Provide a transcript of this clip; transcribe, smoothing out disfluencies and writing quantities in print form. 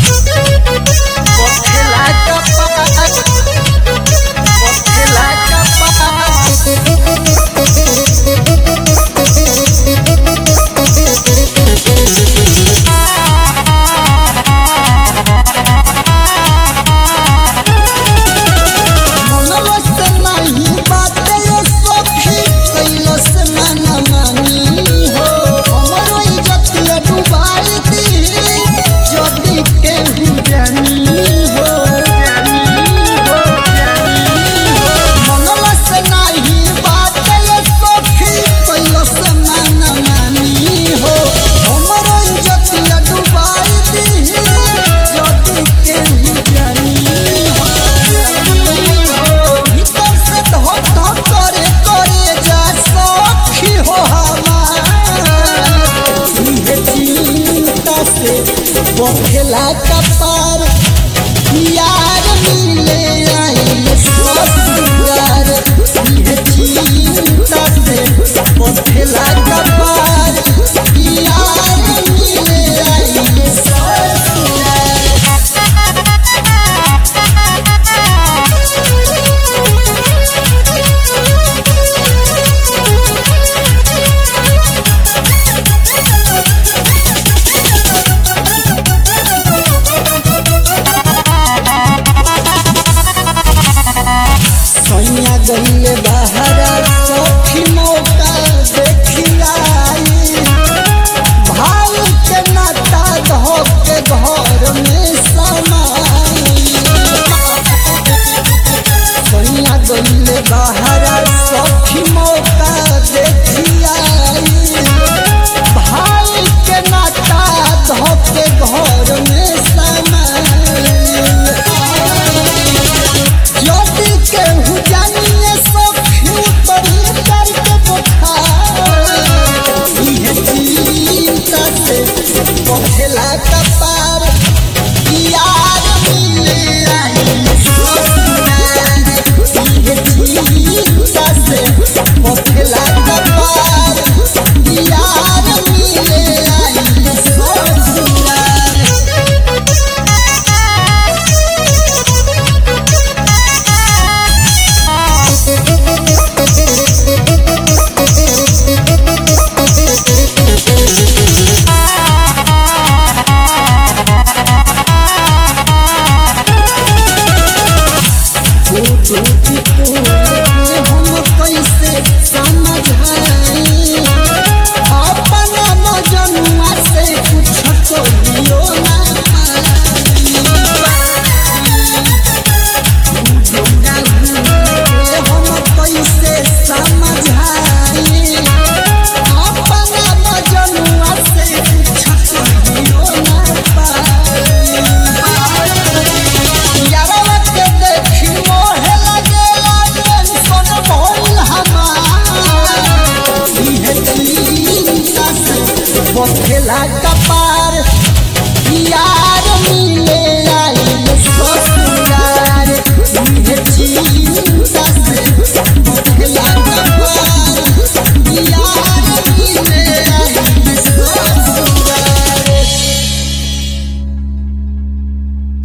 बखेला कपार यार मिले आइल ससुरार ये चिंता से बखेला कपार यार मिले आइल ससुरार। गईले बहरा सखी मौका देखिलाई भाई के नाता धो के घर में समाई सैया गईले बहरा सखी मौका देखिलाई भाई के नाता धो के घर में समाई ज्योति के हुजानी बखेला कपार यार मिले आइल ससुरार ये चिंता से बखेला कपार यार मिले आइल ससुरार। हम कैसे समझाई अपना मजनुआ से कुछ कहियो ना हम कैसे समझाई अपना मजनुआ से कुछ कहियो ना बखेला